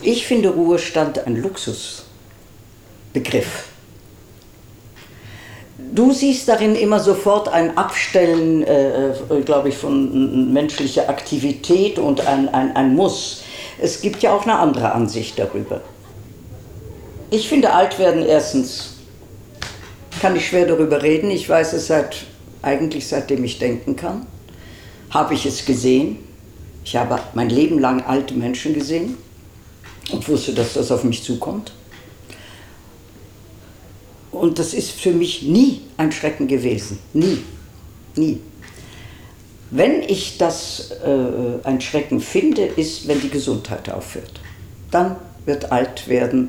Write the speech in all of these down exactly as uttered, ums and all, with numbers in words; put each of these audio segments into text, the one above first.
Ich finde Ruhestand ein Luxusbegriff. Du siehst darin immer sofort ein Abstellen, äh, glaube ich, von menschlicher Aktivität und ein, ein, ein Muss. Es gibt ja auch eine andere Ansicht darüber. Ich finde, alt werden erstens, kann ich schwer darüber reden. Ich weiß es seit, eigentlich seitdem ich denken kann. Habe ich es gesehen. Ich habe mein Leben lang alte Menschen gesehen und wusste, dass das auf mich zukommt. Und das ist für mich nie ein Schrecken gewesen. Nie. Nie. Wenn ich das äh, ein Schrecken finde, ist, wenn die Gesundheit aufhört. Dann wird alt werden,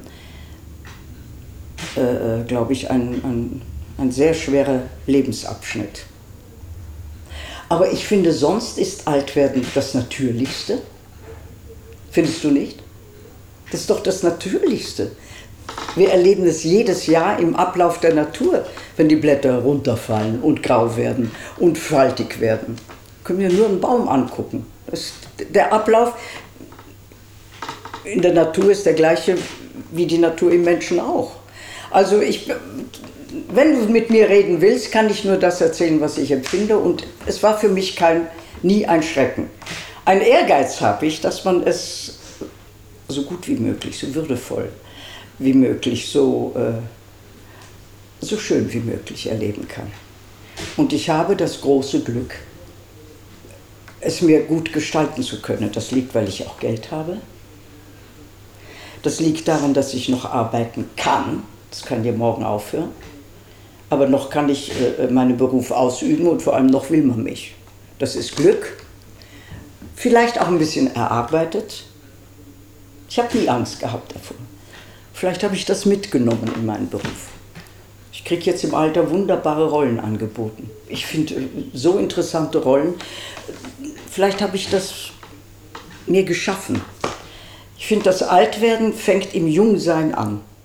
äh, glaube ich, ein, ein, ein sehr schwerer Lebensabschnitt. Aber ich finde, sonst ist Altwerden das Natürlichste. Findest du nicht? Das ist doch das Natürlichste. Wir erleben es jedes Jahr im Ablauf der Natur, wenn die Blätter runterfallen und grau werden und faltig werden. Können wir nur einen Baum angucken. Das, der Ablauf in der Natur ist der gleiche wie die Natur im Menschen auch. Also ich, wenn du mit mir reden willst, kann ich nur das erzählen, was ich empfinde. Und es war für mich kein, nie ein Schrecken. Ein Ehrgeiz habe ich, dass man es so gut wie möglich, so würdevoll wie möglich, so, äh, so schön wie möglich erleben kann. Und ich habe das große Glück, es mir gut gestalten zu können. Das liegt, weil ich auch Geld habe. Das liegt daran, dass ich noch arbeiten kann. Das kann ja morgen aufhören. Aber noch kann ich äh, meinen Beruf ausüben und vor allem noch will man mich. Das ist Glück. Vielleicht auch ein bisschen erarbeitet. Ich habe nie Angst gehabt davon. Vielleicht habe ich das mitgenommen in meinen Beruf. Ich kriege jetzt im Alter wunderbare Rollen angeboten. Ich finde so interessante Rollen. Vielleicht habe ich das mir geschaffen. Ich finde, das Altwerden fängt im Jungsein an.